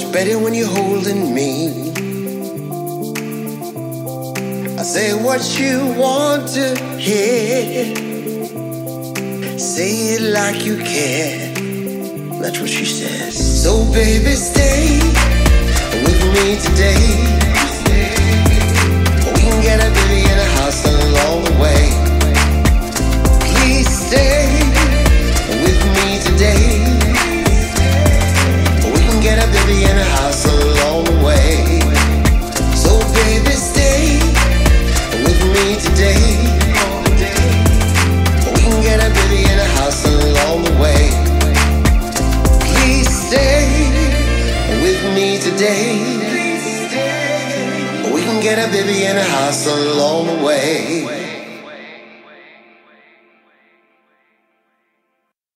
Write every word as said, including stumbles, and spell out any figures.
better when you're holding me. I say what you want to hear. Say it like you care. That's what she says. So baby, stay with me today. We can get a baby in a house along the way. Please stay with me today. We can get a baby in a house along the way. So baby, stay with me today. We can get a baby in a house along the way. Please stay with me today. We can get a baby in a house along the way.